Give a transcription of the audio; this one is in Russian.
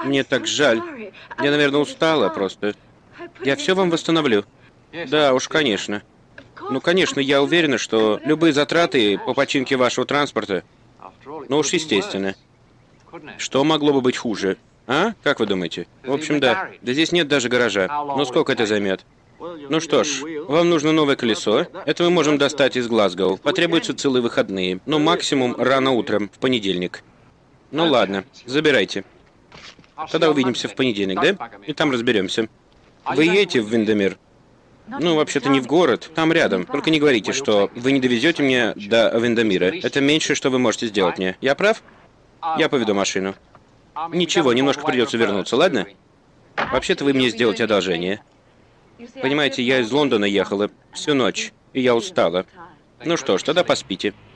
Мне так жаль. Я, наверное, устала просто. Я все вам восстановлю. Да уж, конечно. Ну, конечно, я уверена, что любые затраты по починке вашего транспорта, ну уж естественно. Что могло бы быть хуже? А? Как вы думаете? В общем, да. Да здесь нет даже гаража. Но сколько это займет? Ну что ж, вам нужно новое колесо. Это мы можем достать из Глазго. Потребуются целые выходные. Ну, максимум рано утром, в понедельник. Ну ладно, забирайте. Тогда увидимся в понедельник, да? И там разберемся. Вы едете в Виндемир? Ну, вообще-то не в город, там рядом. Только не говорите, что вы не довезете меня до Виндемира. Это меньшее, что вы можете сделать мне. Я прав? Я поведу машину. Ничего, немножко придется вернуться, ладно? Вообще-то вы мне сделаете одолжение. Понимаете, я из Лондона ехала всю ночь, и я устала. Ну что ж, тогда поспите.